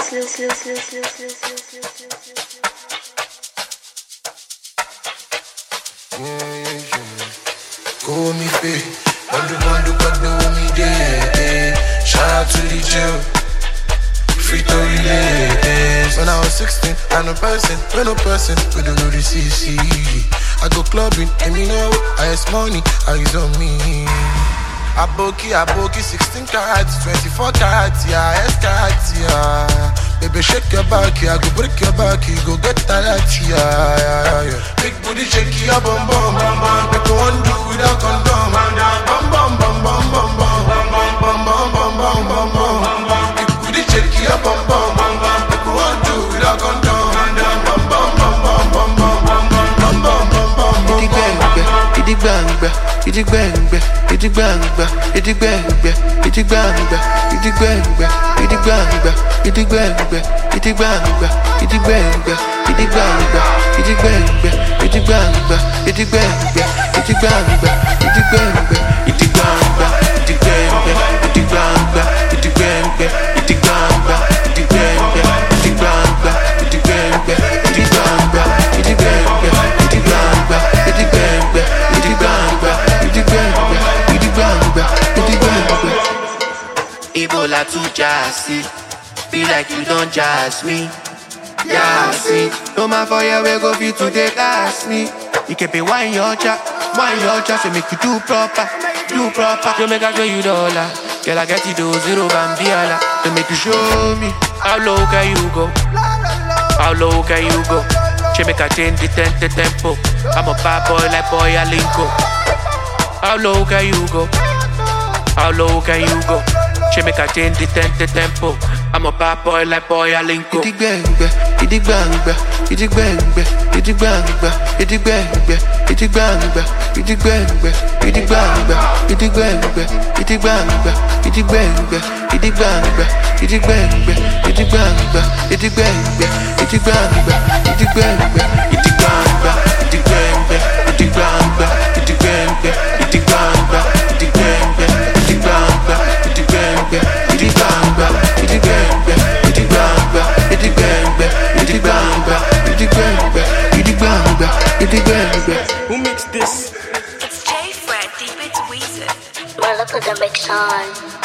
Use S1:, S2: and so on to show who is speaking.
S1: Go me pay, bandu me day. Shout out to the jail, free to relate. When I was 16, I no person, we don't know the CC. I go clubbing, and me know highest money, eyes on me. Aboki, 16 carats, 24 carats, yeah, S carats, yeah. Baby, shake your back, yeah, go break your back, you go get tired, yeah. Big booty, shake your bum bum, make one do without condom, bum bum bum bum bum bum bum bum bum bum bum bum. Big booty, shake your bum bum, make one do without condom, bum bum bum bum bum bum bum bum bum bum.
S2: Ebola to Jassy, be like you don't jazz me. Yeah, see, no man for you, we go fit to take last me. You can be wine your chat, so make you do proper. You make a show you dollar, girl I get you do zero bambiala. To make you show me, how low can you go? She make a change the tempo. I'm a bad boy like boy Alinko. How low can you go? She make a change the tempo. I'm a bad boy like boy Alinko.
S1: Who makes this?
S3: It's J Fred, deep it's Weezer. Well, look at the mix on.